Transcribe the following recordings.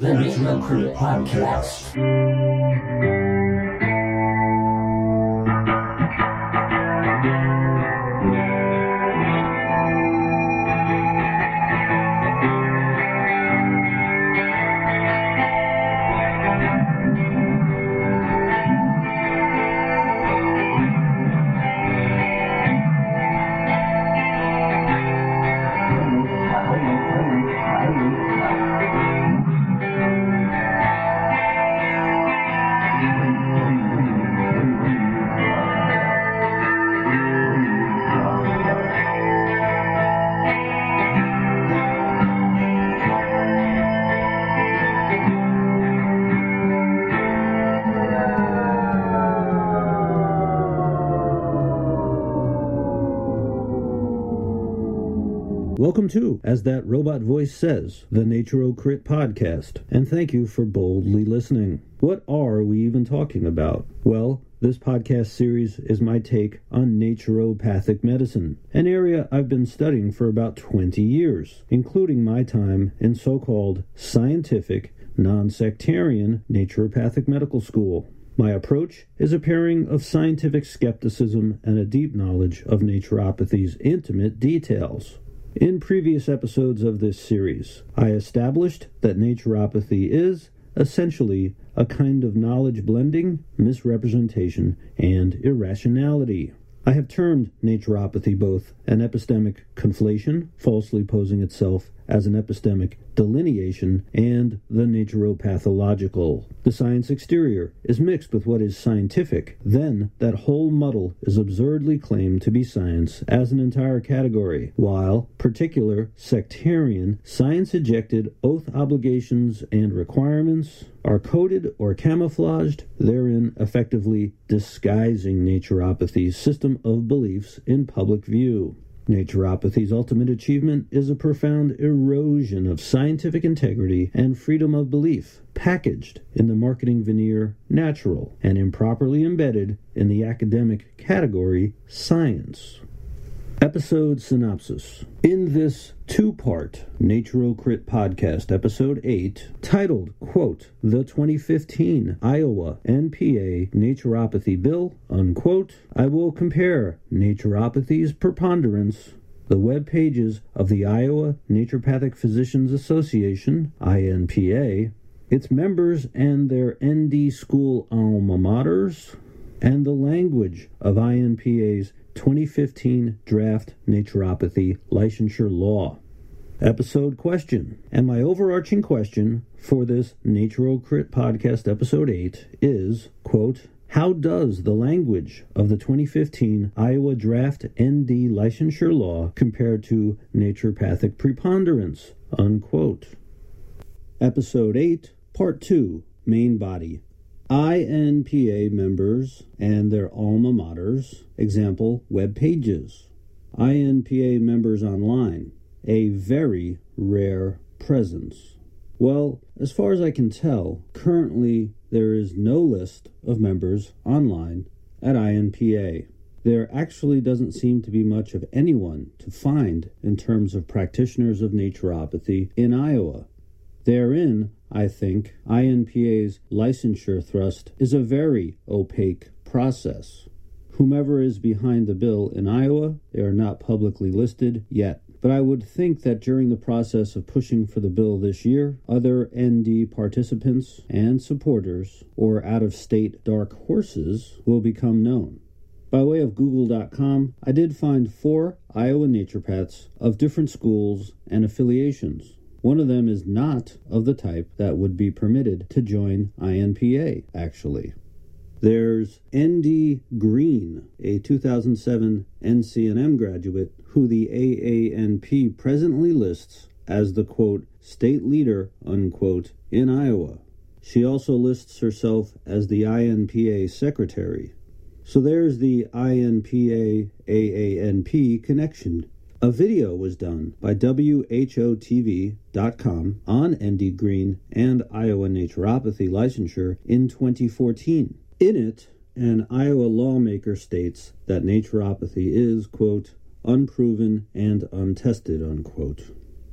The Natural Crit Podcast. Welcome to, as that robot voice says, the Naturo Crit Podcast, and thank you for boldly listening. What are we even talking about? Well, this podcast series is my take on naturopathic medicine, an area I've been studying for about 20 years, including my time in so-called scientific, non-sectarian naturopathic medical school. My approach is a pairing of scientific skepticism and a deep knowledge of naturopathy's intimate details. In previous episodes of this series, I established that naturopathy is, essentially, a kind of knowledge blending, misrepresentation, and irrationality. I have termed naturopathy both an epistemic conflation, falsely posing itself as an epistemic delineation, and the naturopathological. The science exterior is mixed with what is scientific. Then that whole muddle is absurdly claimed to be science as an entire category, while particular sectarian science-ejected oath obligations and requirements are coded or camouflaged, therein effectively disguising naturopathy's system of beliefs in public view. Naturopathy's ultimate achievement is a profound erosion of scientific integrity and freedom of belief, packaged in the marketing veneer natural and improperly embedded in the academic category science. Episode synopsis. In this two-part Naturo Crit Podcast, Episode 8, titled, quote, The 2015 Iowa NPA Naturopathy Bill, unquote, I will compare naturopathy's preponderance, the web pages of the Iowa Naturopathic Physicians Association, INPA, its members and their ND school alma maters, and the language of INPA's 2015 Draft Naturopathy Licensure Law. Episode question. And my overarching question for this Naturo Crit Podcast Episode 8 is, quote, how does the language of the 2015 Iowa Draft ND Licensure Law compare to naturopathic preponderance, unquote. Episode 8, Part 2, Main Body. INPA members and their alma maters, example, web pages. INPA members online, a very rare presence. Well, as far as I can tell, currently there is no list of members online at INPA. There actually doesn't seem to be much of anyone to find in terms of practitioners of naturopathy in Iowa. Therein, I think, INPA's licensure thrust is a very opaque process. Whomever is behind the bill in Iowa, they are not publicly listed yet. But I would think that during the process of pushing for the bill this year, other ND participants and supporters, or out-of-state dark horses, will become known. By way of Google.com, I did find 4 Iowa naturopaths of different schools and affiliations. One of them is not of the type that would be permitted to join INPA, actually. There's ND Green, a 2007 NCNM graduate, who the AANP presently lists as the, quote, state leader, unquote, in Iowa. She also lists herself as the INPA secretary. So there's the INPA-AANP connection. A video was done by WHOTV.com on ND Green and Iowa naturopathy licensure in 2014. In it, an Iowa lawmaker states that naturopathy is, quote, unproven and untested, unquote.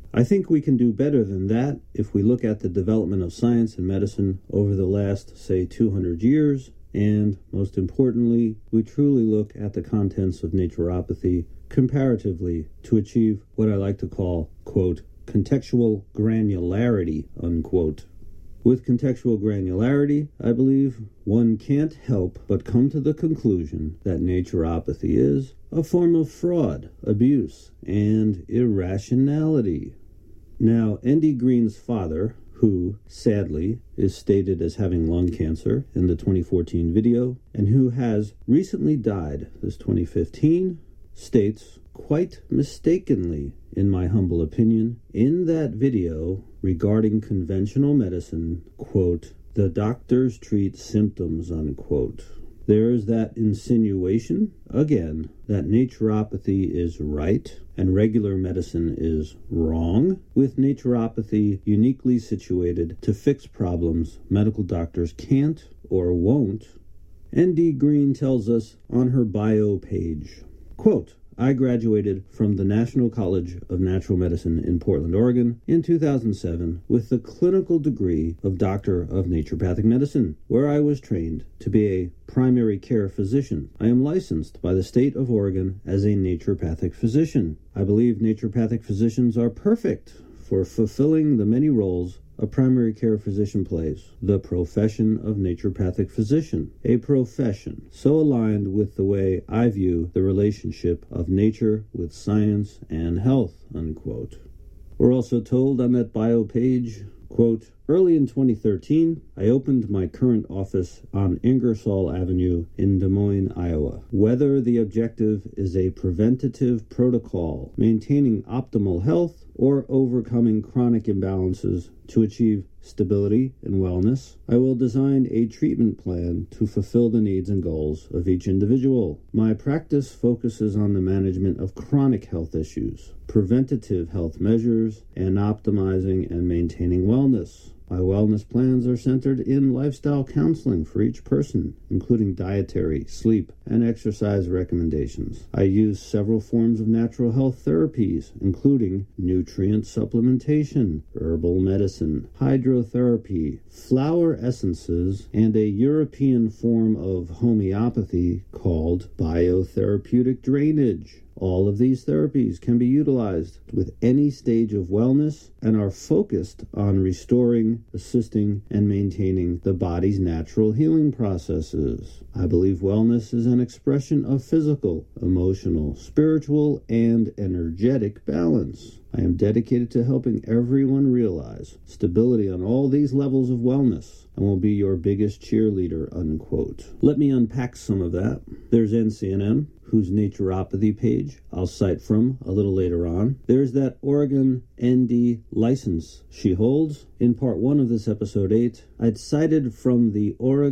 I think we can do better than that if we look at the development of science and medicine over the last, say, 200 years, and, most importantly, we truly look at the contents of naturopathy comparatively to achieve what I like to call, quote, contextual granularity, unquote. With contextual granularity, I believe one can't help but come to the conclusion that naturopathy is a form of fraud, abuse, and irrationality. Now, Andy Green's father, who, sadly, is stated as having lung cancer in the 2014 video, and who has recently died this 2015, states, quite mistakenly, in my humble opinion, in that video regarding conventional medicine, quote, the doctors treat symptoms, unquote. There is that insinuation, again, that naturopathy is right and regular medicine is wrong, with naturopathy uniquely situated to fix problems medical doctors can't or won't. N.D. Green tells us on her bio page, quote, I graduated from the National College of Natural Medicine in Portland, Oregon in 2007 with the clinical degree of Doctor of Naturopathic Medicine, where I was trained to be a primary care physician. I am licensed by the state of Oregon as a naturopathic physician. I believe naturopathic physicians are perfect for fulfilling the many roles a primary care physician plays, the profession of naturopathic physician, a profession so aligned with the way I view the relationship of nature with science and health, unquote. We're also told on that bio page, quote, early in 2013, I opened my current office on Ingersoll Avenue in Des Moines, Iowa. Whether the objective is a preventative protocol, maintaining optimal health, or overcoming chronic imbalances to achieve stability and wellness, I will design a treatment plan to fulfill the needs and goals of each individual. My practice focuses on the management of chronic health issues, preventative health measures, and optimizing and maintaining wellness. My wellness plans are centered in lifestyle counseling for each person, including dietary, sleep, and exercise recommendations. I use several forms of natural health therapies, including nutrient supplementation, herbal medicine, hydrotherapy, flower essences, and a European form of homeopathy called biotherapeutic drainage. All of these therapies can be utilized with any stage of wellness and are focused on restoring, assisting, and maintaining the body's natural healing processes. I believe wellness is an expression of physical, emotional, spiritual, and energetic balance. I am dedicated to helping everyone realize stability on all these levels of wellness and will be your biggest cheerleader, unquote. Let me unpack some of that. There's NCNM, whose naturopathy page I'll cite from a little later on. There's that Oregon ND license she holds. In part 1 of this episode 8, I'd cited from the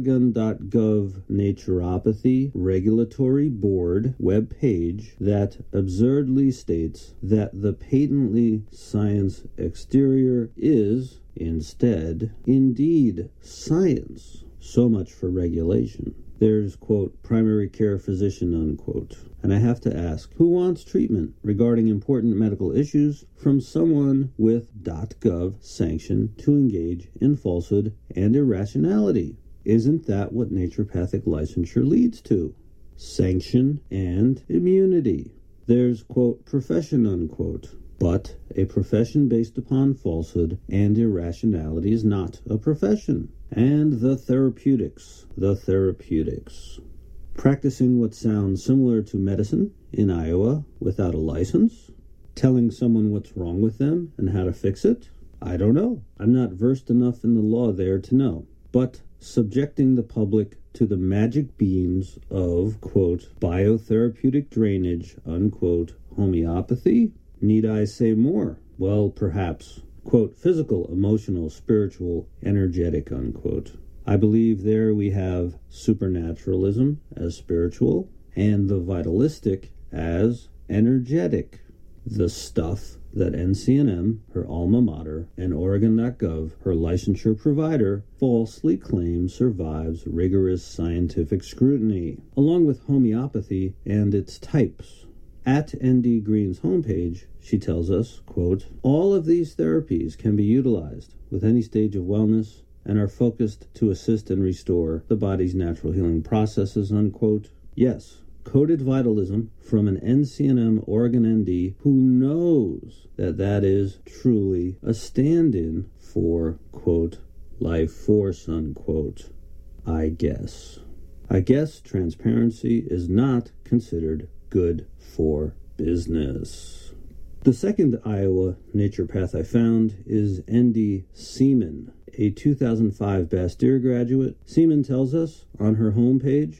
Oregon.gov Naturopathy Regulatory Board webpage that absurdly states that the patently science exterior is, instead, indeed science. So much for regulation. There's, quote, primary care physician, unquote. And I have to ask, who wants treatment regarding important medical issues from someone with .gov sanction to engage in falsehood and irrationality? Isn't that what naturopathic licensure leads to? Sanction and immunity. There's, quote, profession, unquote. But a profession based upon falsehood and irrationality is not a profession. And the therapeutics. Practicing what sounds similar to medicine in Iowa without a license? Telling someone what's wrong with them and how to fix it? I don't know. I'm not versed enough in the law there to know. But subjecting the public to the magic beans of, quote, biotherapeutic drainage, unquote, homeopathy? Need I say more? Well, perhaps. Quote, physical, emotional, spiritual, energetic, unquote. I believe there we have supernaturalism as spiritual and the vitalistic as energetic. The stuff that NCNM, her alma mater, and Oregon.gov, her licensure provider, falsely claims survives rigorous scientific scrutiny, along with homeopathy and its types. At ND Green's homepage, she tells us, quote, all of these therapies can be utilized with any stage of wellness and are focused to assist and restore the body's natural healing processes, unquote. Yes, Coded Vitalism from an NCNM Oregon ND who knows that that is truly a stand-in for, quote, life force, unquote. I guess transparency is not considered good for business. The second Iowa naturopath I found is ND Seaman, a 2005 Bastyr graduate. Seaman tells us on her homepage,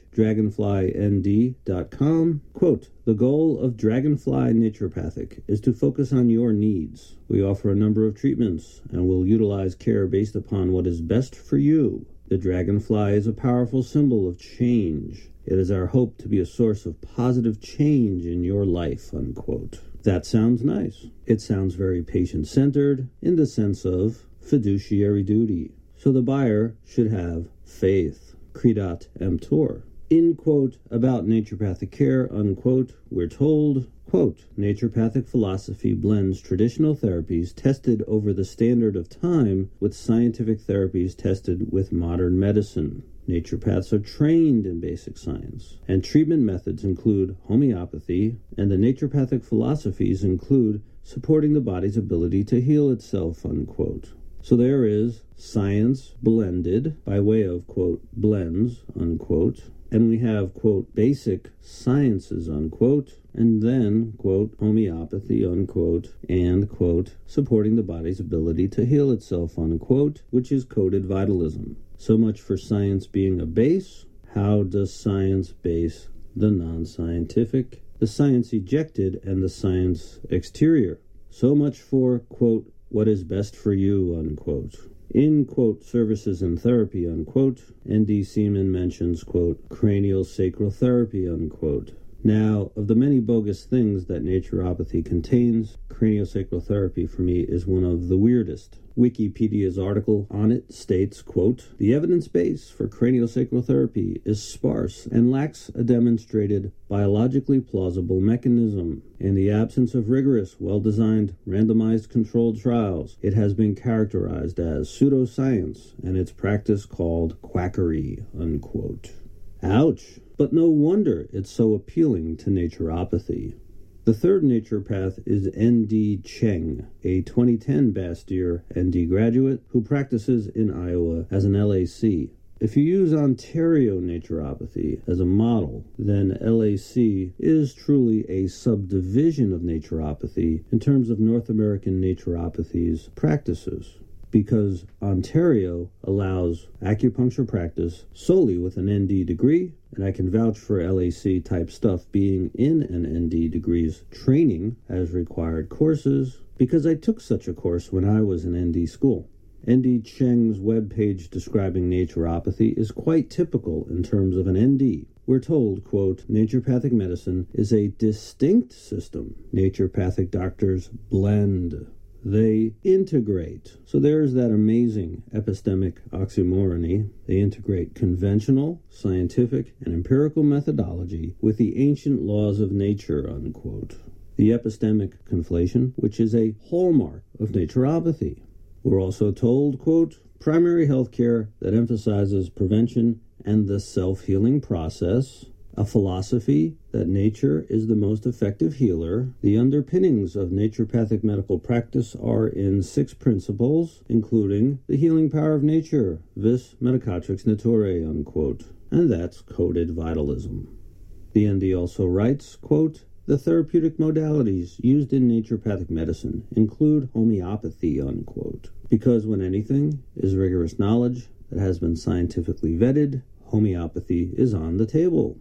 dragonflynd.com, quote, the goal of Dragonfly Naturopathic is to focus on your needs. We offer a number of treatments and will utilize care based upon what is best for you. The dragonfly is a powerful symbol of change. It is our hope to be a source of positive change in your life, unquote. That sounds nice. It sounds very patient-centered in the sense of fiduciary duty. So the buyer should have faith, credat emptor. In quote, about naturopathic care, unquote, we're told, quote, naturopathic philosophy blends traditional therapies tested over the standard of time with scientific therapies tested with modern medicine. Naturopaths are trained in basic science, and treatment methods include homeopathy, and the naturopathic philosophies include supporting the body's ability to heal itself, unquote. So there is science blended by way of, quote, blends, unquote, and we have, quote, basic sciences, unquote, and then, quote, homeopathy, unquote, and, quote, supporting the body's ability to heal itself, unquote, which is coded vitalism. So much for science being a base. How does science base the non-scientific, the science ejected, and the science exterior? So much for, quote, what is best for you, unquote. In, quote, services and therapy, unquote, ND Seaman mentions, quote, cranial sacral therapy, unquote. Now, of the many bogus things that naturopathy contains, craniosacral therapy for me is one of the weirdest. Wikipedia's article on it states, quote, the evidence base for craniosacral therapy is sparse and lacks a demonstrated biologically plausible mechanism. In the absence of rigorous, well-designed, randomized controlled trials, it has been characterized as pseudoscience and its practice called quackery, unquote. Ouch! But no wonder it's so appealing to naturopathy. The third naturopath is N.D. Cheng, a 2010 Bastyr ND graduate who practices in Iowa as an LAC. If you use Ontario naturopathy as a model, then LAC is truly a subdivision of naturopathy in terms of North American naturopathy's practices, because Ontario allows acupuncture practice solely with an ND degree, and I can vouch for LAC type stuff being in an ND degree's training as required courses, because I took such a course when I was in ND school. ND Cheng's webpage describing naturopathy is quite typical in terms of an ND. We're told, quote, naturopathic medicine is a distinct system. Naturopathic doctors blend. They integrate. So there's that amazing epistemic oxymorony. They integrate conventional, scientific, and empirical methodology with the ancient laws of nature, unquote. The epistemic conflation, which is a hallmark of naturopathy. We're also told, quote, primary health care that emphasizes prevention and the self-healing process, a philosophy that nature is the most effective healer. The underpinnings of naturopathic medical practice are in 6 principles, including the healing power of nature, vis medicatrix naturae, unquote. And that's coded vitalism. The ND also writes, quote, the therapeutic modalities used in naturopathic medicine include homeopathy, unquote. Because when anything is rigorous knowledge that has been scientifically vetted, homeopathy is on the table.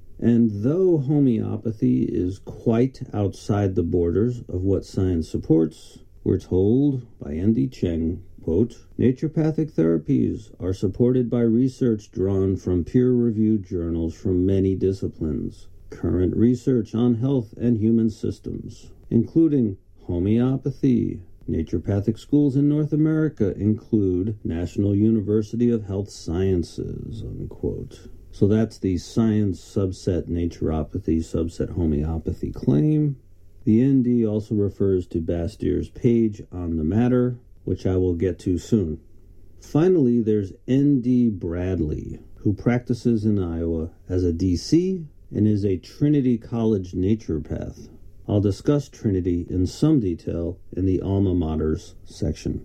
And though homeopathy is quite outside the borders of what science supports, we're told by ND Cheng, quote, naturopathic therapies are supported by research drawn from peer-reviewed journals from many disciplines. Current research on health and human systems, including homeopathy. Naturopathic schools in North America include National University of Health Sciences, unquote. So that's the science subset naturopathy subset homeopathy claim. The ND also refers to Bastier's page on the matter, which I will get to soon. Finally, there's N.D. Bradley, who practices in Iowa as a DC and is a Trinity College naturopath. I'll discuss Trinity in some detail in the alma maters section.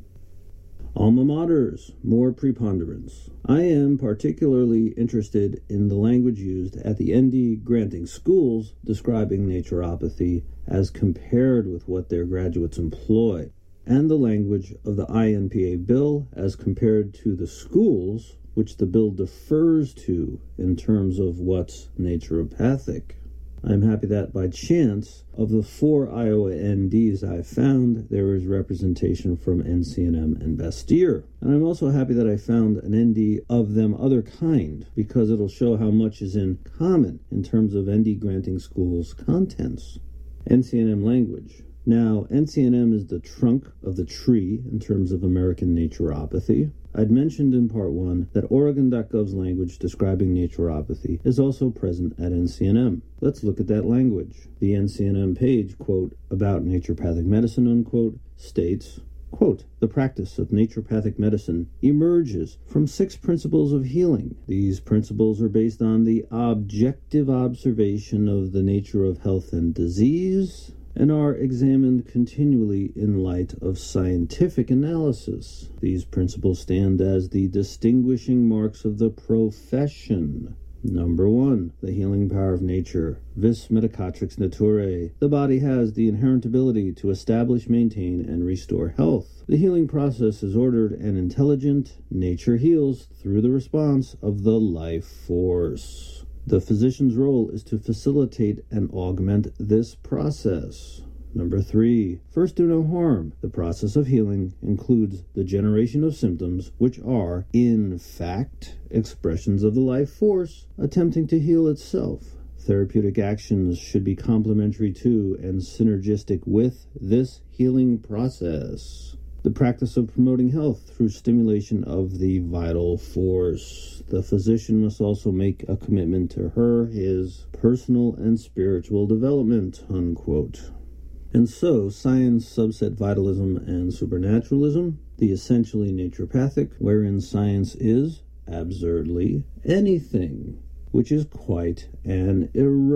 Alma maters, more preponderance. I am particularly interested in the language used at the ND granting schools describing naturopathy as compared with what their graduates employ, and the language of the INPA bill as compared to the schools which the bill defers to in terms of what's naturopathic. I'm happy that by chance, of the 4 Iowa NDs I found, there is representation from NCNM and Bastyr. And I'm also happy that I found an ND of them other kind, because it'll show how much is in common in terms of ND granting schools' contents. NCNM language. Now, NCNM is the trunk of the tree in terms of American naturopathy. I'd mentioned in part 1 that Oregon.gov's language describing naturopathy is also present at NCNM. Let's look at that language. The NCNM page, quote, about naturopathic medicine, unquote, states, quote, the practice of naturopathic medicine emerges from 6 principles of healing. These principles are based on the objective observation of the nature of health and disease, and are examined continually in light of scientific analysis. These principles stand as the distinguishing marks of the profession. Number 1, the healing power of nature. Vis medicatrix naturae. The body has the inherent ability to establish, maintain, and restore health. The healing process is ordered and intelligent. Nature heals through the response of the life force. The physician's role is to facilitate and augment this process. Number 3, first do no harm. The process of healing includes the generation of symptoms which are, in fact, expressions of the life force attempting to heal itself. Therapeutic actions should be complementary to and synergistic with this healing process. The practice of promoting health through stimulation of the vital force. The physician must also make a commitment to his personal and spiritual development, unquote. And so, science subset vitalism and supernaturalism, the essentially naturopathic, wherein science is, absurdly, anything, which is quite an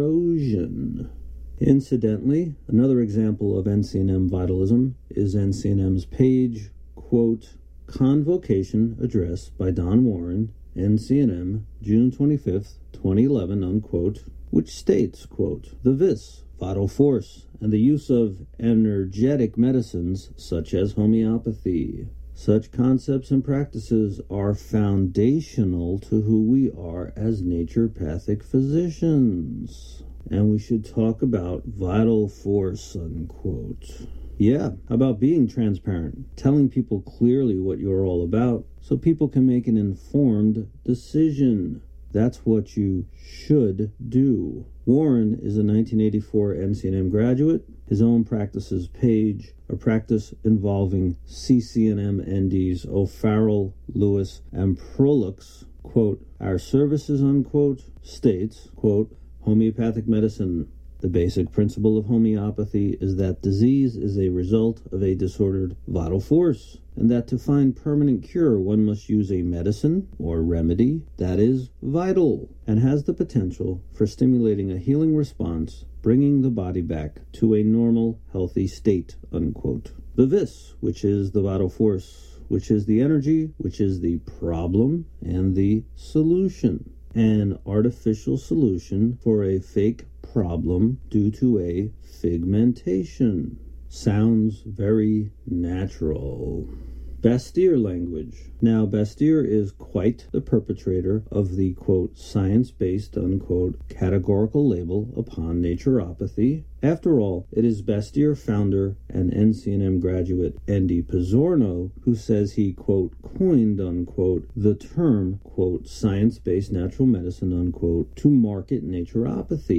erosion. Incidentally, another example of NCNM vitalism is NCNM's page, quote, Convocation Address by Don Warren, NCNM, June 25th, 2011, unquote, which states, quote, the vis, vital force, and the use of energetic medicines such as homeopathy. Such concepts and practices are foundational to who we are as naturopathic physicians. And we should talk about vital force, unquote. Yeah, about being transparent, telling people clearly what you're all about so people can make an informed decision. That's what you should do. Warren is a 1984 NCNM graduate. His own practices page, a practice involving CCNM NDs O'Farrell, Lewis, and Prolux, quote, our services, unquote, states, quote, homeopathic medicine. The basic principle of homeopathy is that disease is a result of a disordered vital force, and that to find permanent cure one must use a medicine or remedy that is vital and has the potential for stimulating a healing response, bringing the body back to a normal, healthy state, unquote. The vis, which is the vital force, which is the energy, which is the problem, and the solution. An artificial solution for a fake problem due to a figmentation. Sounds very natural. Bastyr language. Now, Bastyr is quite the perpetrator of the, quote, science-based, unquote, categorical label upon naturopathy. After all, it is Bastyr founder and NCNM graduate Andy Pizzorno who says he, quote, coined, unquote, the term, quote, science-based natural medicine, unquote, to market naturopathy.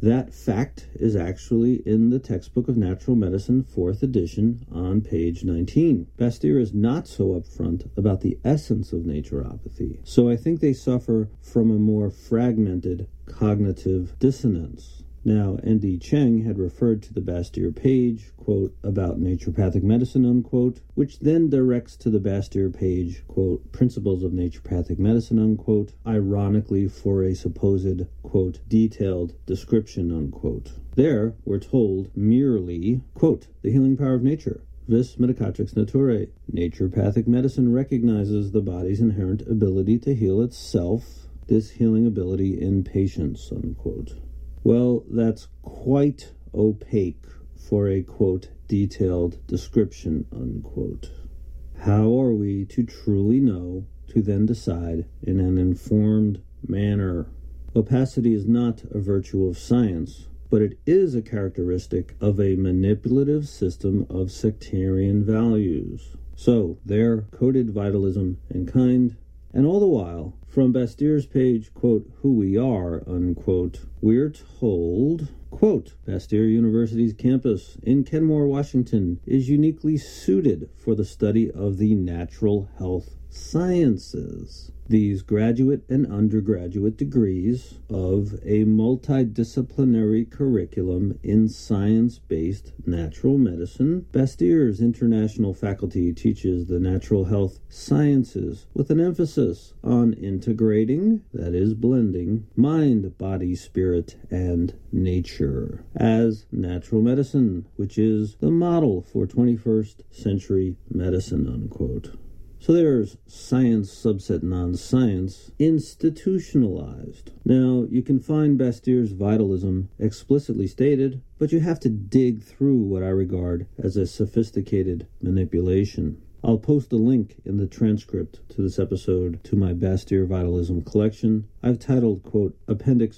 That fact is actually in the Textbook of Natural Medicine, 4th edition, on page 19. Bastyr is not so upfront about the essence of naturopathy, so I think they suffer from a more fragmented cognitive dissonance. Now, N.D. Cheng had referred to the Bastyr page, quote, about naturopathic medicine, unquote, which then directs to the Bastyr page, quote, principles of naturopathic medicine, unquote, ironically for a supposed, quote, detailed description, unquote. There, we're told merely, quote, the healing power of nature. Vis medicatrix naturae. Naturopathic medicine recognizes the body's inherent ability to heal itself, this healing ability in patients, unquote. Well, that's quite opaque for a, quote, detailed description, unquote. How are we to truly know, to then decide in an informed manner? Opacity is not a virtue of science, but it is a characteristic of a manipulative system of sectarian values. So, there, coded vitalism and kind, and all the while, from Bastyr's page, quote, who we are, unquote, we're told, quote, Bastyr University's campus in Kenmore, Washington is uniquely suited for the study of the natural health sciences. These graduate and undergraduate degrees of a multidisciplinary curriculum in science-based natural medicine. Bastyr's international faculty teaches the natural health sciences with an emphasis on integrating, that is blending, mind, body, spirit, and nature as natural medicine, which is the model for 21st century medicine, unquote. So there's science subset non-science institutionalized. Now, you can find Bastyr's vitalism explicitly stated, but you have to dig through what I regard as a sophisticated manipulation. I'll post a link in the transcript to this episode to my Bastyr Vitalism collection. I've titled, quote, Appendix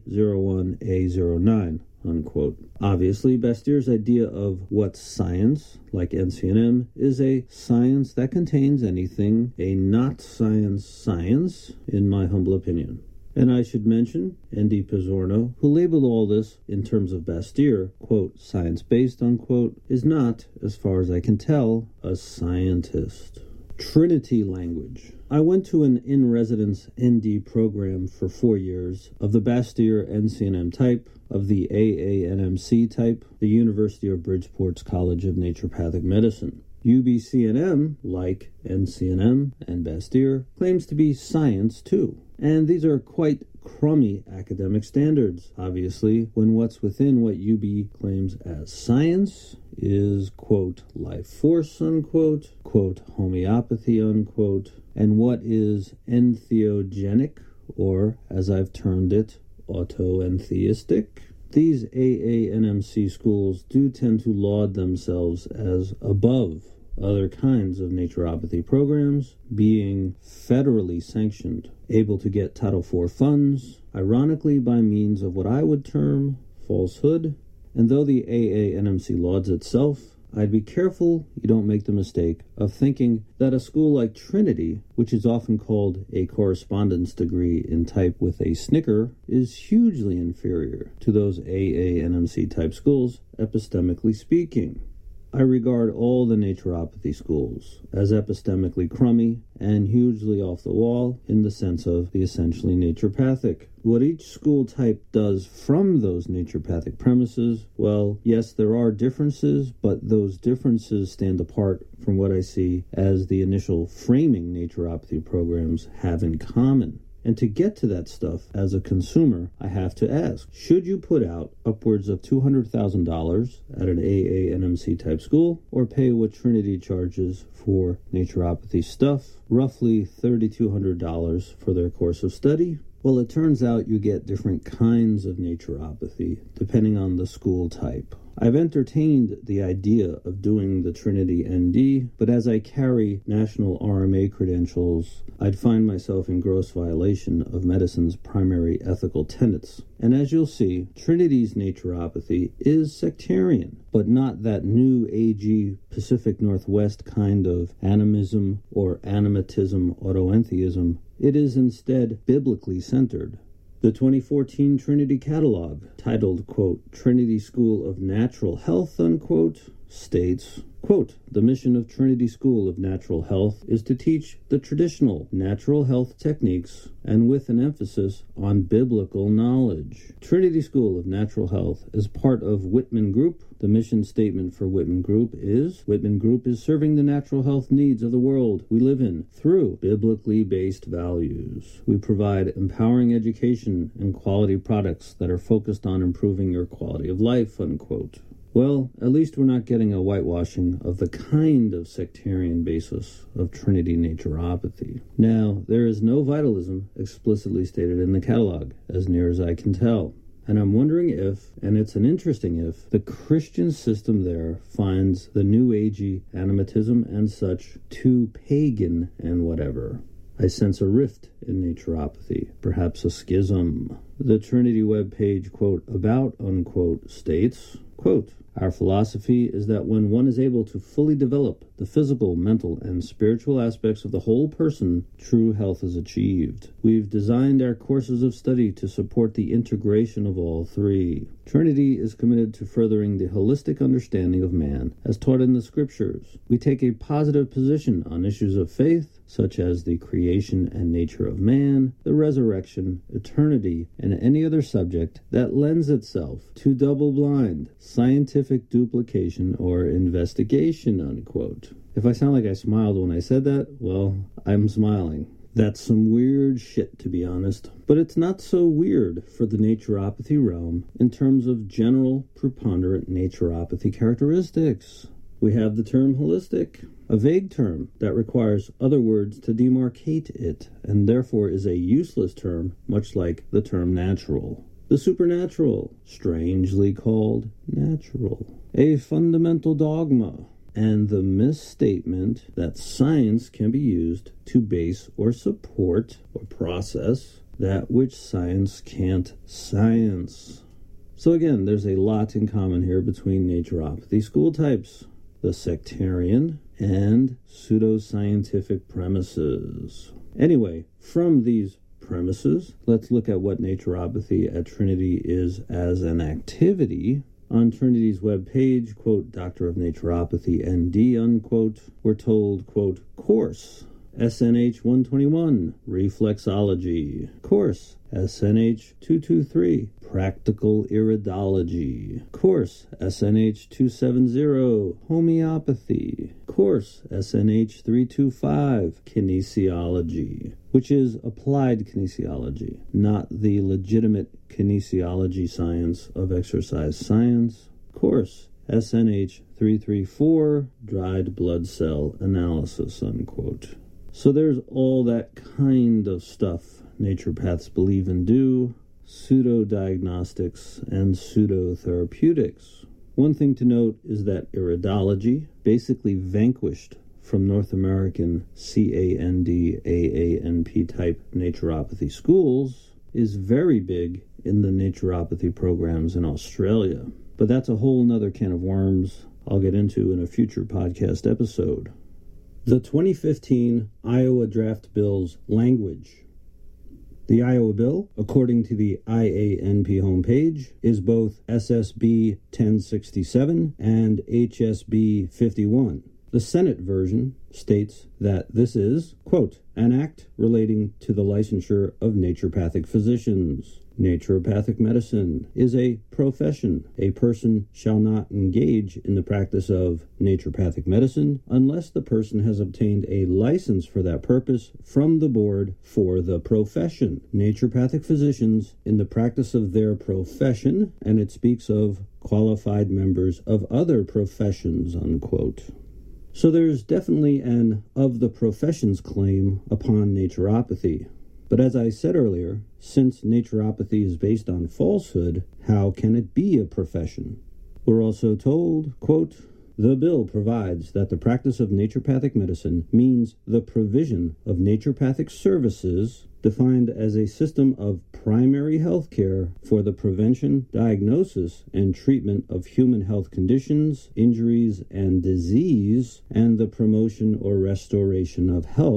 B01A09. Unquote. Obviously, Bastyr's idea of what science, like NCNM, is a science that contains anything, a not science science, in my humble opinion. And I should mention N.D. Pizzorno, who labeled all this in terms of Bastyr, quote, science-based, unquote, is not, as far as I can tell, a scientist. Trinity language. I went to an in-residence ND program for 4 years of the Bastyr NCNM type, of the AANMC type, the University of Bridgeport's College of Naturopathic Medicine. UBCNM, like NCNM and Bastyr, claims to be science too. And these are quite crummy academic standards, obviously, when what's within what UB claims as science is, quote, life force, unquote, quote, homeopathy, unquote, and what is entheogenic, or, as I've termed it, autoentheistic. These AANMC schools do tend to laud themselves as above other kinds of naturopathy programs, being federally sanctioned, able to get Title IV funds, ironically by means of what I would term falsehood. And though the AANMC lauds itself, I'd be careful you don't make the mistake of thinking that a school like Trinity, which is often called a correspondence degree in type with a snicker, is hugely inferior to those AANMC type schools, epistemically speaking. I regard all the naturopathy schools as epistemically crummy and hugely off the wall in the sense of the essentially naturopathic. What each school type does from those naturopathic premises, well, yes, there are differences, but those differences stand apart from what I see as the initial framing naturopathy programs have in common. And to get to that stuff as a consumer, I have to ask, should you put out upwards of $200,000 at an AANMC type school, or pay what Trinity charges for naturopathy stuff, roughly $3,200 for their course of study? Well, it turns out you get different kinds of naturopathy depending on the school type. I've entertained the idea of doing the Trinity ND, but as I carry national RMA credentials, I'd find myself in gross violation of medicine's primary ethical tenets. And as you'll see, Trinity's naturopathy is sectarian, but not that new AG Pacific Northwest kind of animism or animatism autoentheism. It is instead biblically centered. The 2014 Trinity Catalog, titled, quote, Trinity School of Natural Health, unquote, states, quote, the mission of Trinity School of Natural Health is to teach the traditional natural health techniques and with an emphasis on biblical knowledge. Trinity School of Natural Health is part of Whitman Group. The mission statement for Whitman Group is serving the natural health needs of the world we live in through biblically based values. We provide empowering education and quality products that are focused on improving your quality of life, unquote. Well, at least we're not getting a whitewashing of the kind of sectarian basis of Trinity naturopathy. Now, there is no vitalism explicitly stated in the catalog, as near as I can tell. And I'm wondering if, and it's an interesting if, the Christian system there finds the New Agey animatism and such too pagan and whatever. I sense a rift in naturopathy, perhaps a schism. The Trinity webpage, quote, about, unquote, states, quote, our philosophy is that when one is able to fully develop the physical, mental, and spiritual aspects of the whole person, true health is achieved. We've designed our courses of study to support the integration of all three. Trinity is committed to furthering the holistic understanding of man as taught in the scriptures. We take a positive position on issues of faith, such as the creation and nature of man, the resurrection, eternity, and any other subject that lends itself to double-blind, scientific duplication or investigation, unquote. If I sound like I smiled when I said that, well, I'm smiling. That's some weird shit, to be honest. But it's not so weird for the naturopathy realm in terms of general preponderant naturopathy characteristics. We have the term holistic, a vague term that requires other words to demarcate it, and therefore is a useless term, much like the term natural. The supernatural, strangely called natural. A fundamental dogma, and the misstatement that science can be used to base or support or process that which science can't science. So again, there's a lot in common here between naturopathy school types, the sectarian and pseudoscientific premises. Anyway, from these premises, let's look at what naturopathy at Trinity is as an activity. On Trinity's webpage, quote, Doctor of Naturopathy, ND, unquote, we're told, quote, course, SNH 121, Reflexology, course, SNH 223, Practical Iridology, course, SNH 270, Homeopathy, course, SNH 325, Kinesiology, which is applied kinesiology, not the legitimate kinesiology science of exercise science. Course, SNH 334, dried blood cell analysis, unquote. So there's all that kind of stuff naturopaths believe and do, pseudo-diagnostics and pseudo-therapeutics. One thing to note is that iridology basically vanquished from North American CAND, AANP type naturopathy schools is very big in the naturopathy programs in Australia. But that's a whole nother can of worms I'll get into in a future podcast episode. The 2015 Iowa Draft Bill's language. The Iowa bill, according to the IANP homepage, is both SSB 1067 and HSB 51. The Senate version states that this is, quote, an act relating to the licensure of naturopathic physicians. Naturopathic medicine is a profession. A person shall not engage in the practice of naturopathic medicine unless the person has obtained a license for that purpose from the board for the profession. Naturopathic physicians in the practice of their profession, and it speaks of qualified members of other professions, unquote. So there's definitely an of the professions claim upon naturopathy. But as I said earlier, since naturopathy is based on falsehood, how can it be a profession? We're also told, quote, the bill provides that the practice of naturopathic medicine means the provision of naturopathic services defined as a system of primary health care for the prevention, diagnosis, and treatment of human health conditions, injuries, and disease, and the promotion or restoration of health,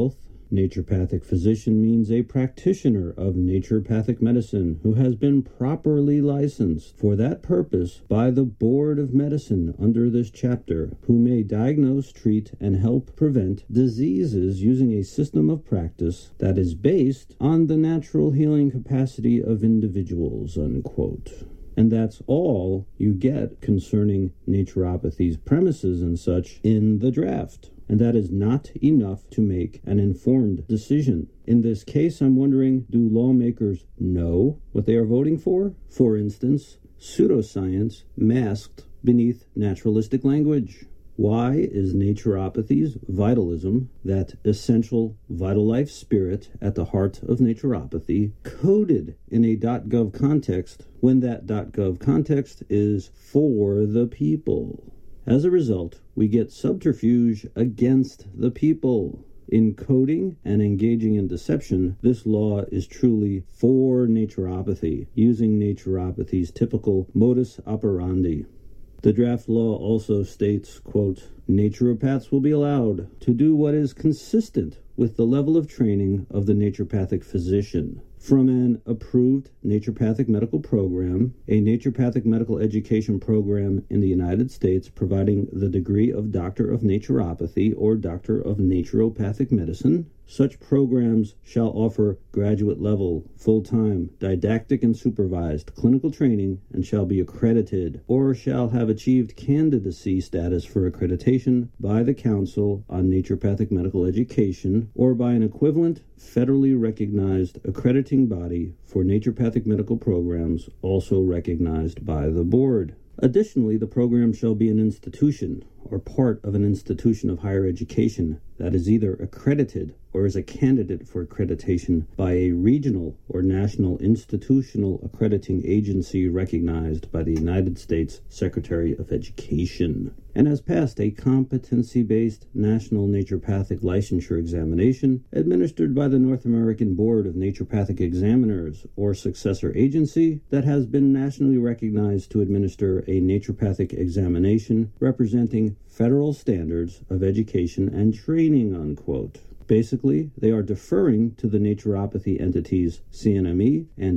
naturopathic physician means a practitioner of naturopathic medicine who has been properly licensed for that purpose by the Board of Medicine under this chapter, who may diagnose, treat, and help prevent diseases using a system of practice that is based on the natural healing capacity of individuals, unquote. And that's all you get concerning naturopathy's premises and such in the draft. And that is not enough to make an informed decision. In this case, I'm wondering, do lawmakers know what they are voting for? For instance, pseudoscience masked beneath naturalistic language. Why is naturopathy's vitalism, that essential vital life spirit at the heart of naturopathy, coded in a .gov context when that .gov context is for the people? As a result, we get subterfuge against the people. In coding and engaging in deception, this law is truly for naturopathy, using naturopathy's typical modus operandi. The draft law also states, quote, naturopaths will be allowed to do what is consistent with the level of training of the naturopathic physician. From an approved naturopathic medical program, a naturopathic medical education program in the United States providing the degree of Doctor of Naturopathy or Doctor of Naturopathic Medicine, such programs shall offer graduate-level, full-time, didactic and supervised clinical training and shall be accredited or shall have achieved candidacy status for accreditation by the Council on Naturopathic Medical Education or by an equivalent federally recognized accrediting body for naturopathic medical programs also recognized by the board. Additionally, the program shall be an institution or part of an institution of higher education that is either accredited or is a candidate for accreditation by a regional or national institutional accrediting agency recognized by the United States Secretary of Education, and has passed a competency-based national naturopathic licensure examination administered by the North American Board of Naturopathic Examiners or successor agency that has been nationally recognized to administer a naturopathic examination representing federal standards of education and training, unquote. Basically, they are deferring to the naturopathy entities CNME and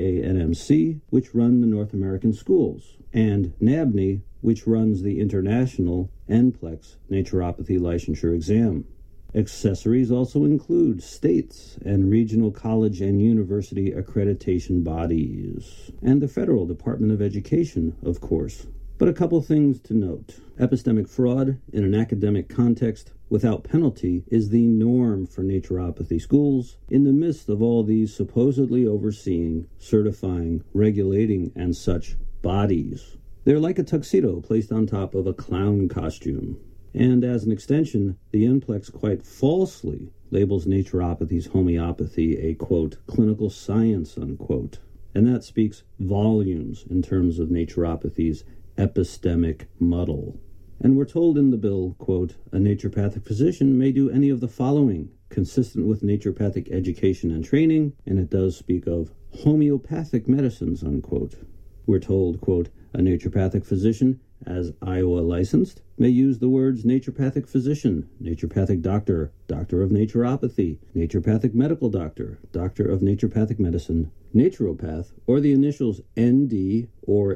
AANMC, which run the North American schools, and NABNE, which runs the international NPLEX naturopathy licensure exam. Accessories also include states and regional college and university accreditation bodies, and the Federal Department of Education, of course. But a couple things to note. Epistemic fraud in an academic context without penalty is the norm for naturopathy schools in the midst of all these supposedly overseeing, certifying, regulating, and such bodies. They're like a tuxedo placed on top of a clown costume. And as an extension, the NPLEX quite falsely labels naturopathy's homeopathy a, quote, clinical science, unquote. And that speaks volumes in terms of naturopathy's epistemic muddle. And we're told in the bill, quote, a naturopathic physician may do any of the following, consistent with naturopathic education and training, and it does speak of homeopathic medicines, unquote. We're told, quote, a naturopathic physician, as Iowa licensed, may use the words naturopathic physician, naturopathic doctor, doctor of naturopathy, naturopathic medical doctor, doctor of naturopathic medicine, naturopath, or the initials ND or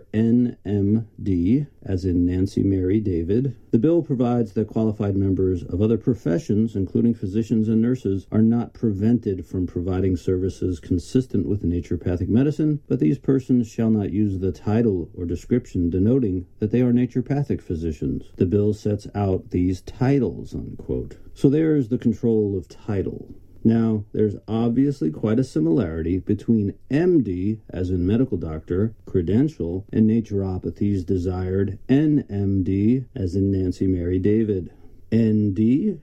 NMD, as in Nancy Mary David. The bill provides that qualified members of other professions, including physicians and nurses, are not prevented from providing services consistent with naturopathic medicine, but these persons shall not use the title or description denoting that they are naturopathic physicians. The bill sets out these titles, unquote. So there is the control of title. Now, there's obviously quite a similarity between MD, as in medical doctor, credential, and naturopathy's desired NMD, as in Nancy Mary David. ND,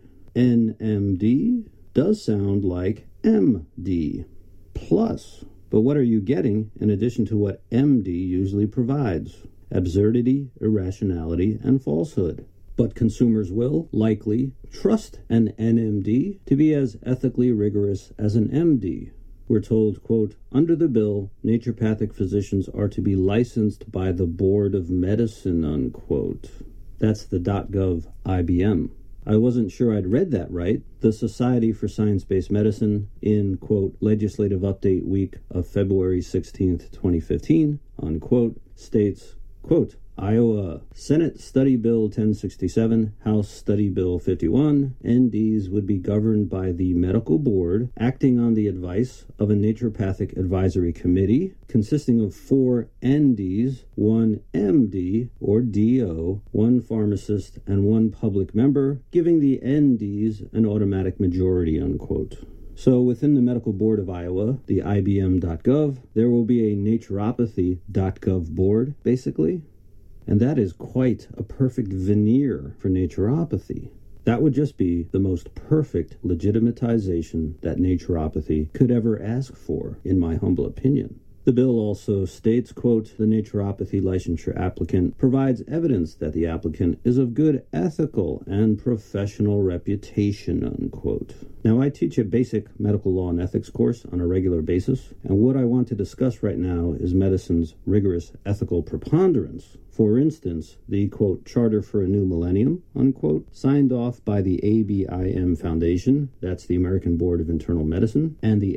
NMD does sound like MD. Plus, but what are you getting in addition to what MD usually provides? Absurdity, irrationality, and falsehood. But consumers will, likely, trust an NMD to be as ethically rigorous as an MD. We're told, quote, under the bill, naturopathic physicians are to be licensed by the Board of Medicine, unquote. That's the .gov IBM. I wasn't sure I'd read that right. The Society for Science-Based Medicine in, quote, Legislative Update Week of February 16th, 2015, unquote, states, quote, Iowa Senate Study Bill 1067, House Study Bill 51, NDs would be governed by the medical board acting on the advice of a naturopathic advisory committee consisting of 4 NDs, 1 MD or DO, 1 pharmacist, and 1 public member, giving the NDs an automatic majority, unquote. So within the Medical Board of Iowa, the IBM.gov, there will be a naturopathy.gov board, basically. And that is quite a perfect veneer for naturopathy. That would just be the most perfect legitimatization that naturopathy could ever ask for, in my humble opinion. The bill also states, quote, the naturopathy licensure applicant provides evidence that the applicant is of good ethical and professional reputation, unquote. Now, I teach a basic medical law and ethics course on a regular basis, and what I want to discuss right now is medicine's rigorous ethical preponderance. For instance, the, quote, Charter for a New Millennium, unquote, signed off by the ABIM Foundation, that's the American Board of Internal Medicine, and the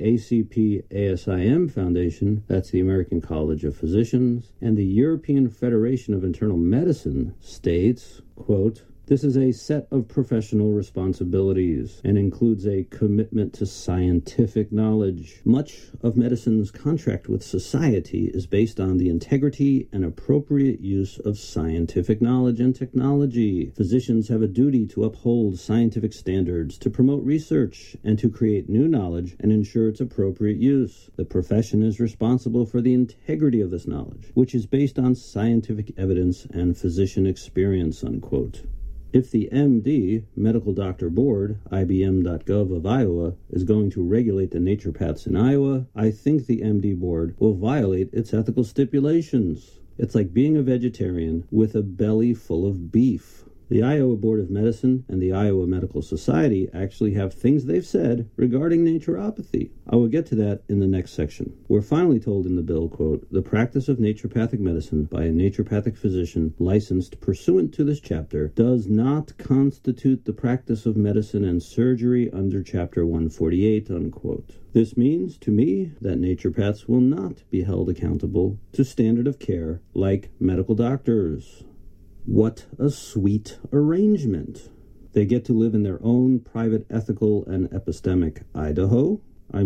ACP-ASIM Foundation, that's the American College of Physicians, and the European Federation of Internal Medicine states, quote, this is a set of professional responsibilities and includes a commitment to scientific knowledge. Much of medicine's contract with society is based on the integrity and appropriate use of scientific knowledge and technology. Physicians have a duty to uphold scientific standards, to promote research, and to create new knowledge and ensure its appropriate use. The profession is responsible for the integrity of this knowledge, which is based on scientific evidence and physician experience, unquote. If the MD, Medical Doctor Board, IBM.gov of Iowa, is going to regulate the naturopaths in Iowa, I think the MD Board will violate its ethical stipulations. It's like being a vegetarian with a belly full of beef. The Iowa Board of Medicine and the Iowa Medical Society actually have things they've said regarding naturopathy. I will get to that in the next section. We're finally told in the bill, quote, the practice of naturopathic medicine by a naturopathic physician licensed pursuant to this chapter does not constitute the practice of medicine and surgery under Chapter 148, unquote. This means, to me, that naturopaths will not be held accountable to standard of care like medical doctors. What a sweet arrangement. They get to live in their own private ethical and epistemic Iowa,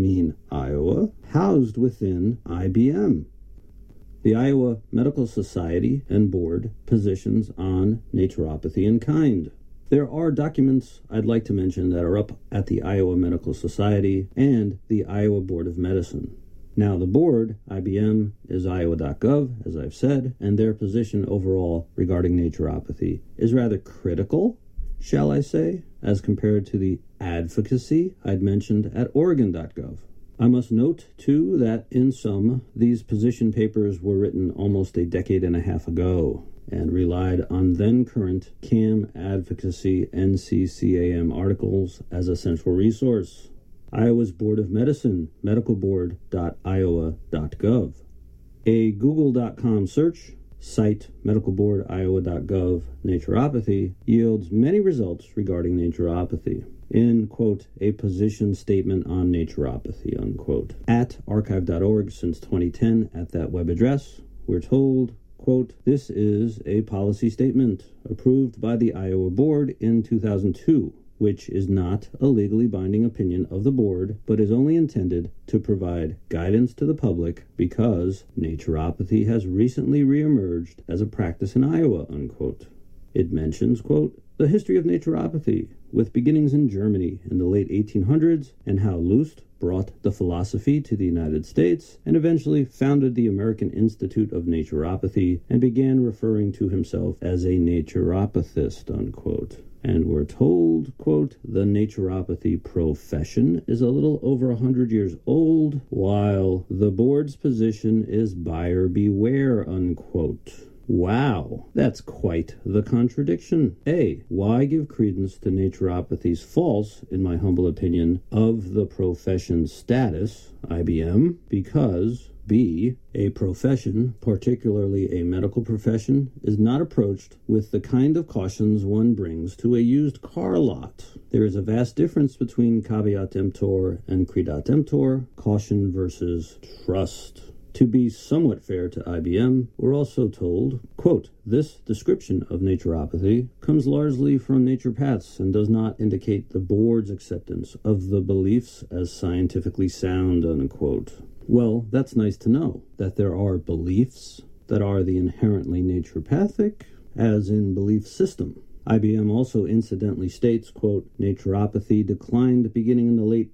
housed within IBM. The Iowa Medical Society and Board positions on naturopathy in kind. There are documents I'd like to mention that are up at the Iowa Medical Society and the Iowa Board of Medicine. Now, the board, IBM, is Iowa.gov, as I've said, and their position overall regarding naturopathy is rather critical, shall I say, as compared to the advocacy I'd mentioned at Oregon.gov. I must note, too, that in sum, these position papers were written almost a decade and a half ago and relied on then-current CAM advocacy NCCAM articles as a central resource. Iowa's Board of Medicine, medicalboard.iowa.gov. A Google.com search, site medicalboard.iowa.gov naturopathy, yields many results regarding naturopathy. In, quote, a position statement on naturopathy, unquote. At archive.org since 2010, at that web address, we're told, quote, this is a policy statement approved by the Iowa Board in 2002. Which is not a legally binding opinion of the board, but is only intended to provide guidance to the public because naturopathy has recently reemerged as a practice in Iowa, unquote. It mentions, quote, the history of naturopathy, with beginnings in Germany in the late 1800s, and how Lust brought the philosophy to the United States, and eventually founded the American Institute of Naturopathy, and began referring to himself as a naturopathist, unquote. And we're told, quote, the naturopathy profession is a little over 100 years old, while the board's position is buyer beware, unquote. Wow, that's quite the contradiction. A, why give credence to naturopathy's false, in my humble opinion, of the profession status, IBM? Because B, a profession, particularly a medical profession, is not approached with the kind of cautions one brings to a used car lot. There is a vast difference between caveat emptor and credat emptor, caution versus trust. To be somewhat fair to IBM, we're also told, quote, this description of naturopathy comes largely from naturopaths and does not indicate the board's acceptance of the beliefs as scientifically sound, unquote. Well, that's nice to know, that there are beliefs that are the inherently naturopathic, as in belief system. IBM also incidentally states, quote, naturopathy declined beginning in the late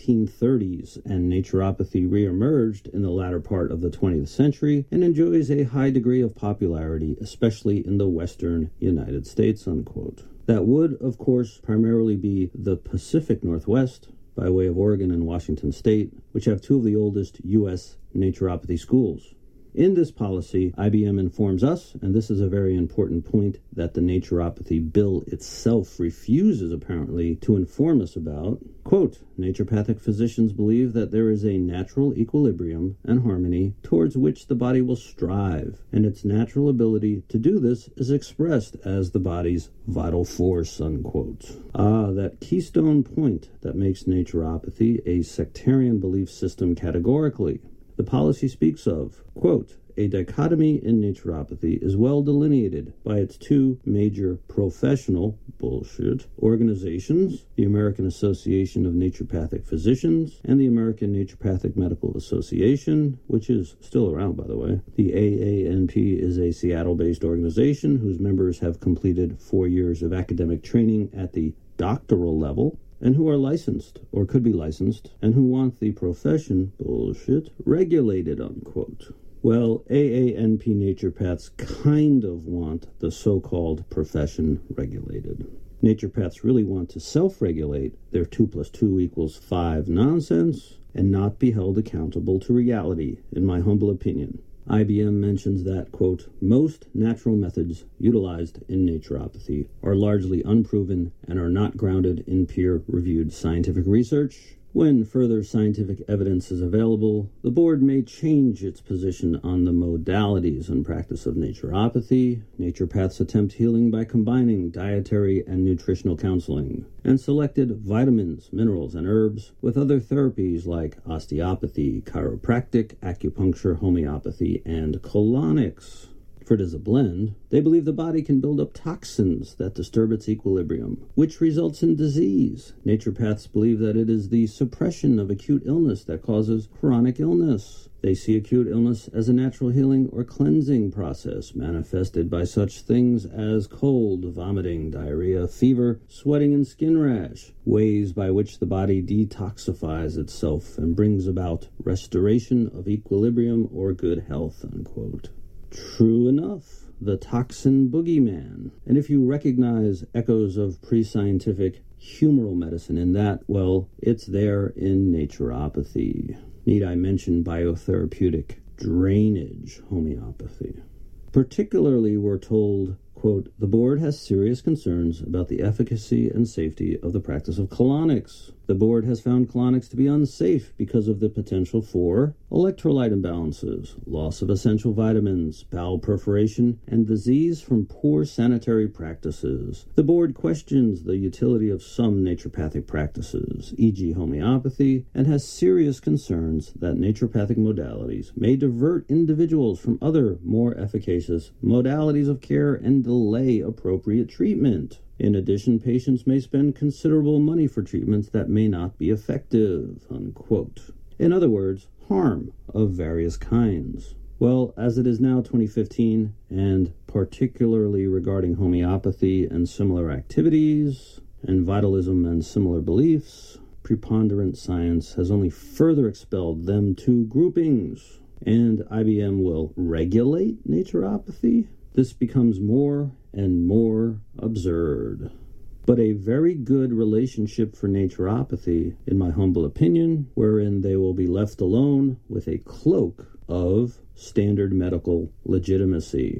1930s, and naturopathy reemerged in the latter part of the 20th century and enjoys a high degree of popularity, especially in the western United States, unquote. That would, of course, primarily be the Pacific Northwest, by way of Oregon and Washington State, which have two of the oldest U.S. naturopathy schools. In this policy, IBM informs us, and this is a very important point that the naturopathy bill itself refuses apparently to inform us about, quote, naturopathic physicians believe that there is a natural equilibrium and harmony towards which the body will strive, and its natural ability to do this is expressed as the body's vital force, unquote. That keystone point that makes naturopathy a sectarian belief system categorically. The policy speaks of, quote, a dichotomy in naturopathy is well delineated by its two major professional bullshit organizations, the American Association of Naturopathic Physicians and the American Naturopathic Medical Association, which is still around, by the way. The AANP is a Seattle-based organization whose members have completed 4 years of academic training at the doctoral level, and who are licensed, or could be licensed, and who want the profession, bullshit, regulated, unquote. Well, AANP naturopaths kind of want the so-called profession regulated. Naturopaths really want to self-regulate their 2 + 2 = 5 nonsense and not be held accountable to reality, in my humble opinion. IBM mentions that, quote, most natural methods utilized in naturopathy are largely unproven and are not grounded in peer-reviewed scientific research. When further scientific evidence is available, the board may change its position on the modalities and practice of naturopathy. Naturopaths attempt healing by combining dietary and nutritional counseling, and selected vitamins, minerals, and herbs with other therapies like osteopathy, chiropractic, acupuncture, homeopathy, and colonics. For it is a blend, they believe the body can build up toxins that disturb its equilibrium, which results in disease. Naturopaths believe that it is the suppression of acute illness that causes chronic illness. They see acute illness as a natural healing or cleansing process manifested by such things as cold, vomiting, diarrhea, fever, sweating, and skin rash, ways by which the body detoxifies itself and brings about restoration of equilibrium or good health, unquote. True enough, the toxin boogeyman. And if you recognize echoes of pre-scientific humoral medicine in that, well, it's there in naturopathy. Need I mention biotherapeutic drainage homeopathy? Particularly, we're told, quote, the board has serious concerns about the efficacy and safety of the practice of colonics. The board has found colonics to be unsafe because of the potential for electrolyte imbalances, loss of essential vitamins, bowel perforation, and disease from poor sanitary practices. The board questions the utility of some naturopathic practices, e.g. homeopathy, and has serious concerns that naturopathic modalities may divert individuals from other, more efficacious modalities of care and delay appropriate treatment. In addition, patients may spend considerable money for treatments that may not be effective, unquote. In other words, harm of various kinds. Well, as it is now 2015, and particularly regarding homeopathy and similar activities, and vitalism and similar beliefs, preponderant science has only further expelled them two groupings. And IBM will regulate naturopathy? This becomes more and more absurd. But a very good relationship for naturopathy, in my humble opinion, wherein they will be left alone with a cloak of standard medical legitimacy.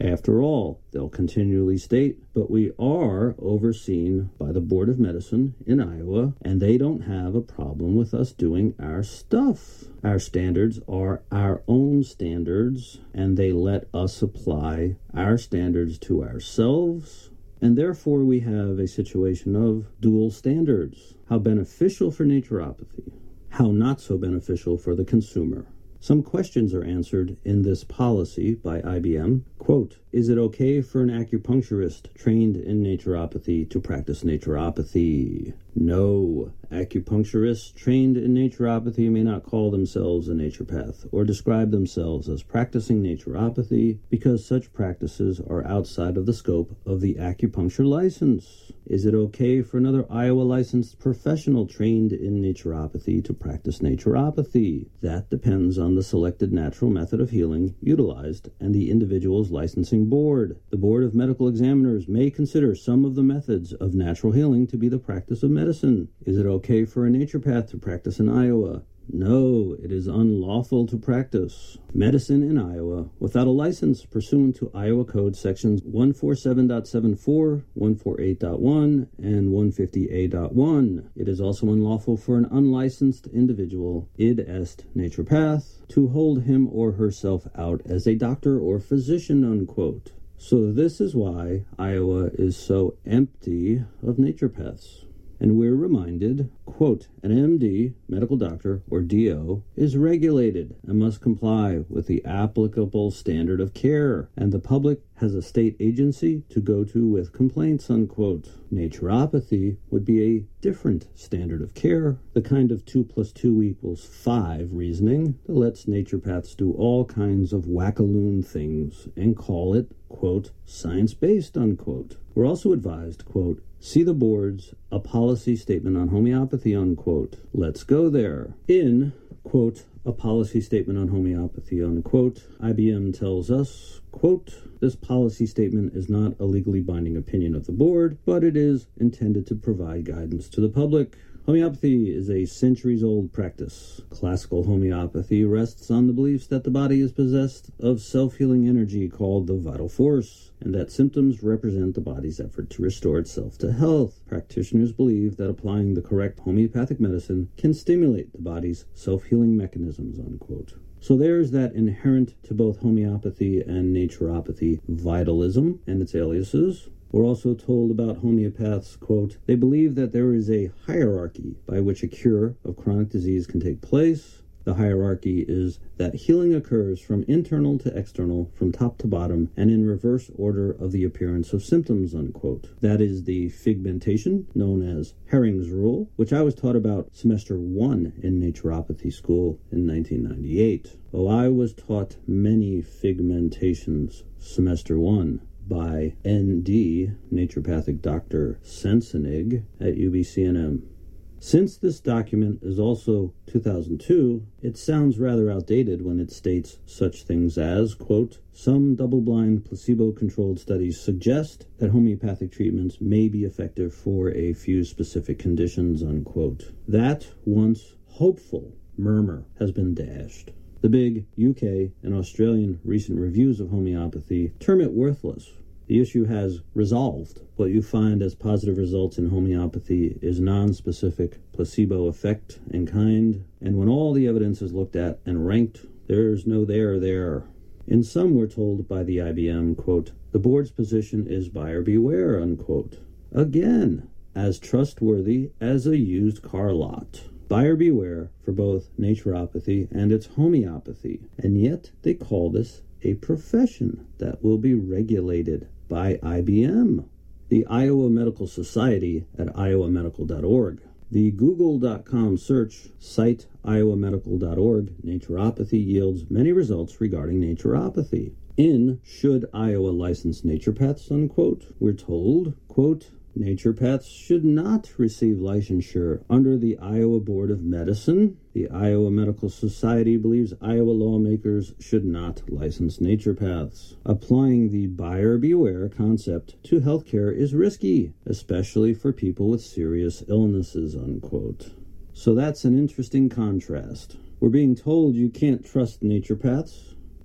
After all, they'll continually state, but we are overseen by the Board of Medicine in Iowa, and they don't have a problem with us doing our stuff. Our standards are our own standards, and they let us apply our standards to ourselves. And therefore we have a situation of dual standards. How beneficial for naturopathy, how not so beneficial for the consumer. Some questions are answered in this policy by IBM. Quote, is it okay for an acupuncturist trained in naturopathy to practice naturopathy? No. Acupuncturists trained in naturopathy may not call themselves a naturopath or describe themselves as practicing naturopathy because such practices are outside of the scope of the acupuncture license. Is it okay for another Iowa licensed professional trained in naturopathy to practice naturopathy? That depends on the selected natural method of healing utilized and the individual's licensing board. The Board of Medical Examiners may consider some of the methods of natural healing to be the practice of medicine. Is it okay for a naturopath to practice in Iowa? No, it is unlawful to practice medicine in Iowa without a license pursuant to Iowa Code Sections 147.74, 148.1, and 150A.1. It is also unlawful for an unlicensed individual, id est naturopath, to hold him or herself out as a doctor or physician, unquote. So this is why Iowa is so empty of naturopaths. And we're reminded, quote, an MD, medical doctor, or DO, is regulated and must comply with the applicable standard of care, and the public has a state agency to go to with complaints, unquote. Naturopathy would be a different standard of care, the kind of 2 + 2 = 5 reasoning that lets naturopaths do all kinds of wackaloon things and call it, quote, science-based, unquote. We're also advised, quote, see the board's A Policy Statement on Homeopathy, unquote. Let's go there. In, quote, A Policy Statement on Homeopathy, unquote, IBM tells us, quote, this policy statement is not a legally binding opinion of the board, but it is intended to provide guidance to the public. Homeopathy is a centuries-old practice. Classical homeopathy rests on the beliefs that the body is possessed of self-healing energy called the vital force, and that symptoms represent the body's effort to restore itself to health. Practitioners believe that applying the correct homeopathic medicine can stimulate the body's self-healing mechanisms, unquote. So there's that inherent to both homeopathy and naturopathy vitalism and its aliases. We're also told about homeopaths, quote, they believe that there is a hierarchy by which a cure of chronic disease can take place. The hierarchy is that healing occurs from internal to external, from top to bottom, and in reverse order of the appearance of symptoms, unquote. That is the figmentation, known as Herring's Rule, which I was taught about semester 1 in naturopathy school in 1998. Oh, I was taught many figmentations semester 1. By N.D., naturopathic Dr. Sensenig at UBCNM. Since this document is also 2002, it sounds rather outdated when it states such things as, quote, some double-blind placebo-controlled studies suggest that homeopathic treatments may be effective for a few specific conditions, unquote. That once hopeful murmur has been dashed. The big UK and Australian recent reviews of homeopathy term it worthless. The issue has resolved. What you find as positive results in homeopathy is non-specific placebo effect and kind, and when all the evidence is looked at and ranked, there's no there. In sum, we're told by the IBM, quote, the board's position is buyer beware, unquote. Again, as trustworthy as a used car lot. Buyer beware for both naturopathy and its homeopathy, and yet they call this a profession that will be regulated by IBM. The Iowa Medical Society at iowamedical.org. The google.com search site iowamedical.org naturopathy yields many results regarding naturopathy. In Should Iowa License Naturopaths, unquote, we're told, quote, naturopaths should not receive licensure under the Iowa Board of Medicine. The Iowa Medical Society believes Iowa lawmakers should not license naturopaths. Applying the buyer beware concept to healthcare is risky, especially for people with serious illnesses, unquote. So that's an interesting contrast. We're being told you can't trust naturopaths,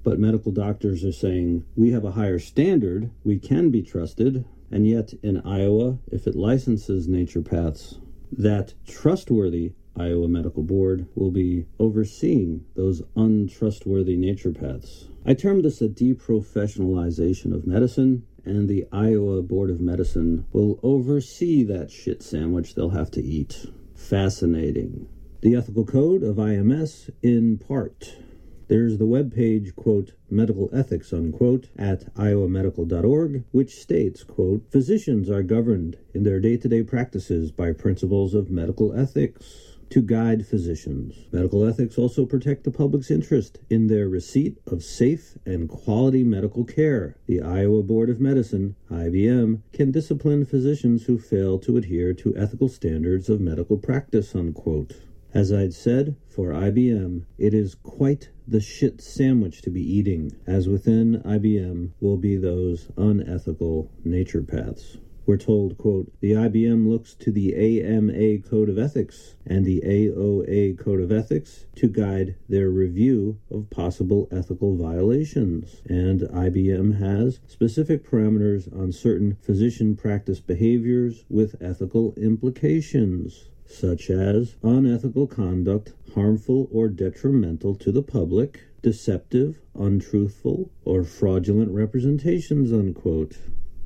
But medical doctors are saying, we have a higher standard, we can be trusted, and yet in Iowa, if it licenses naturopaths, that trustworthy Iowa Medical Board will be overseeing those untrustworthy naturopaths. I term this a deprofessionalization of medicine, and the Iowa Board of Medicine will oversee that shit sandwich they'll have to eat. Fascinating. The Ethical Code of IMS in part. There's the webpage, quote, medical ethics, unquote, at iowamedical.org, which states, quote, physicians are governed in their day-to-day practices by principles of medical ethics to guide physicians. Medical ethics also protect the public's interest in their receipt of safe and quality medical care. The Iowa Board of Medicine, IBM, can discipline physicians who fail to adhere to ethical standards of medical practice, unquote. As I'd said, for IBM, it is quite the shit sandwich to be eating, as within IBM will be those unethical naturopaths. We're told, quote, the IBM looks to the AMA Code of Ethics and the AOA Code of Ethics to guide their review of possible ethical violations. And IBM has specific parameters on certain physician practice behaviors with ethical implications, such as unethical conduct, harmful or detrimental to the public, deceptive, untruthful, or fraudulent representations, unquote.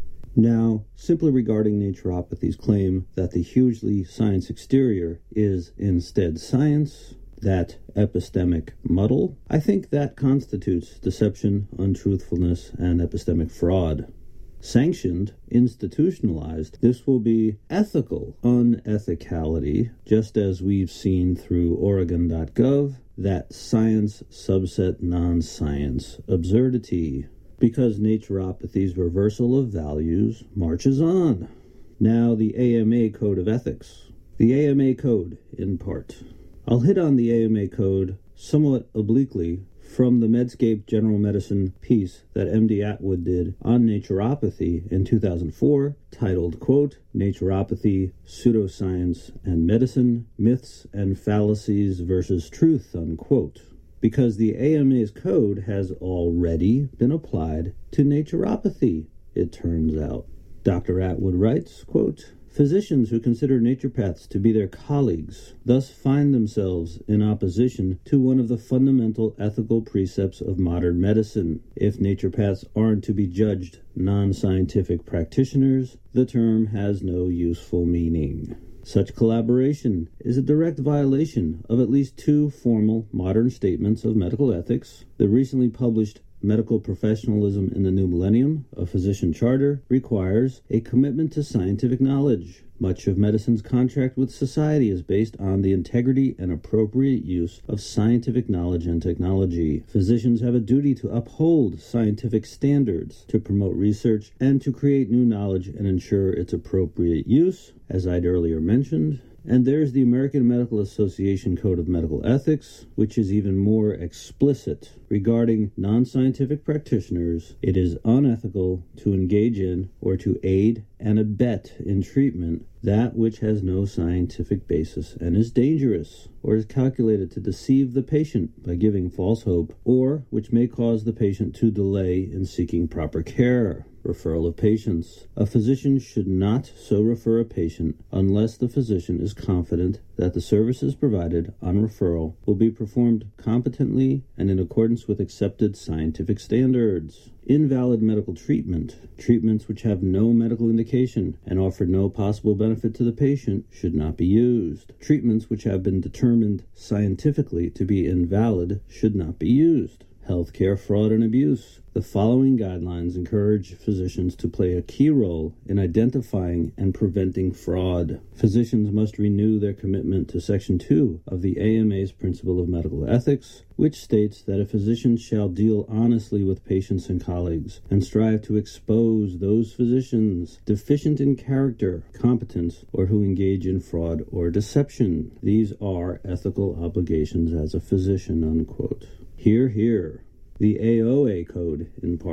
Now, simply regarding naturopathy's claim that the hugely science exterior is instead science, that epistemic muddle, I think that constitutes deception, untruthfulness, and epistemic fraud. Sanctioned, institutionalized, this will be ethical unethicality, just as we've seen through Oregon.gov, that science subset non-science absurdity, because naturopathy's reversal of values marches on. Now the AMA Code of Ethics. The AMA Code, in part. I'll hit on the AMA Code somewhat obliquely from the Medscape General Medicine piece that MD Atwood did on naturopathy in 2004, titled, quote, Naturopathy, Pseudoscience, and Medicine, Myths and Fallacies versus Truth, unquote. Because the AMA's code has already been applied to naturopathy, it turns out. Dr. Atwood writes, quote, physicians who consider naturopaths to be their colleagues thus find themselves in opposition to one of the fundamental ethical precepts of modern medicine. If naturopaths aren't to be judged non-scientific practitioners, the term has no useful meaning. Such collaboration is a direct violation of at least two formal modern statements of medical ethics. The recently published Medical Professionalism in the New Millennium, a physician charter, requires a commitment to scientific knowledge. Much of medicine's contract with society is based on the integrity and appropriate use of scientific knowledge and technology. Physicians have a duty to uphold scientific standards, to promote research, and to create new knowledge and ensure its appropriate use, as I'd earlier mentioned. And there's the American Medical Association Code of Medical Ethics, which is even more explicit. Regarding non-scientific practitioners, it is unethical to engage in or to aid and abet in treatment that which has no scientific basis and is dangerous, or is calculated to deceive the patient by giving false hope, or which may cause the patient to delay in seeking proper care. Referral of patients. A physician should not so refer a patient unless the physician is confident that the services provided on referral will be performed competently and in accordance with accepted scientific standards. Invalid medical treatment. Treatments which have no medical indication and offer no possible benefit to the patient should not be used. Treatments which have been determined scientifically to be invalid should not be used. Healthcare fraud and abuse. The following guidelines encourage physicians to play a key role in identifying and preventing fraud. Physicians must renew their commitment to Section 2 of the AMA's Principle of Medical Ethics, which states that a physician shall deal honestly with patients and colleagues, and strive to expose those physicians deficient in character, competence, or who engage in fraud or deception. These are ethical obligations as a physician, unquote. Hear, hear. The AOA Code, in part.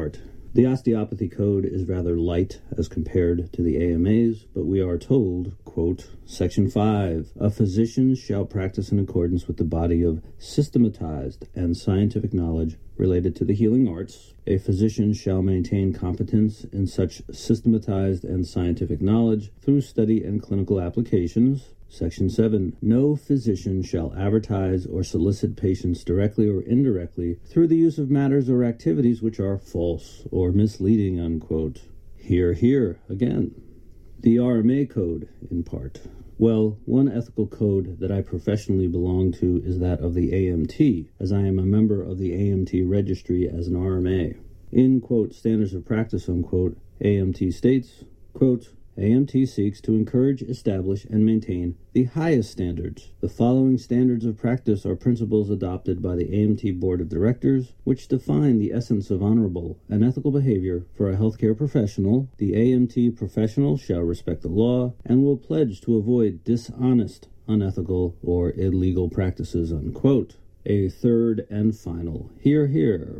The osteopathy code is rather light as compared to the AMAs, but we are told, quote, Section 5, a physician shall practice in accordance with the body of systematized and scientific knowledge related to the healing arts. A physician shall maintain competence in such systematized and scientific knowledge through study and clinical applications. Section 7. No physician shall advertise or solicit patients directly or indirectly through the use of matters or activities which are false or misleading, unquote. Hear, hear, again. The RMA code, in part. Well, one ethical code that I professionally belong to is that of the AMT, as I am a member of the AMT registry as an RMA. In, quote, Standards of Practice, unquote, AMT states, quote, AMT seeks to encourage, establish, and maintain the highest standards. The following standards of practice are principles adopted by the AMT Board of Directors, which define the essence of honorable and ethical behavior for a healthcare professional. The AMT professional shall respect the law and will pledge to avoid dishonest, unethical, or illegal practices, unquote. A third and final, hear, hear.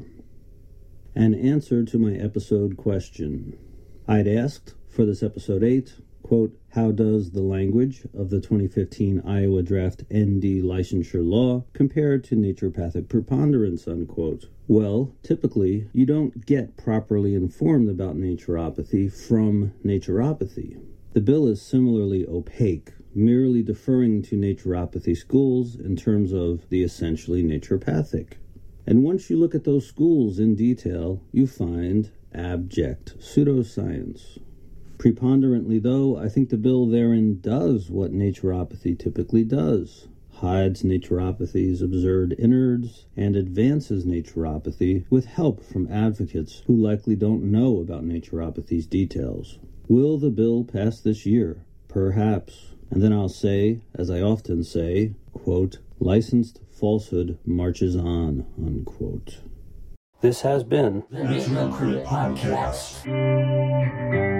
An answer to my episode question. I'd asked, for this episode 8, quote, how does the language of the 2015 Iowa Draft ND licensure law compare to naturopathic preponderance, unquote? Well, typically, you don't get properly informed about naturopathy from naturopathy. The bill is similarly opaque, merely deferring to naturopathy schools in terms of the essentially naturopathic. And once you look at those schools in detail, you find abject pseudoscience. Preponderantly, though, I think the bill therein does what naturopathy typically does. Hides naturopathy's absurd innards and advances naturopathy with help from advocates who likely don't know about naturopathy's details. Will the bill pass this year? Perhaps. And then I'll say, as I often say, quote, licensed falsehood marches on, unquote. This has been The Natural Crit Podcast.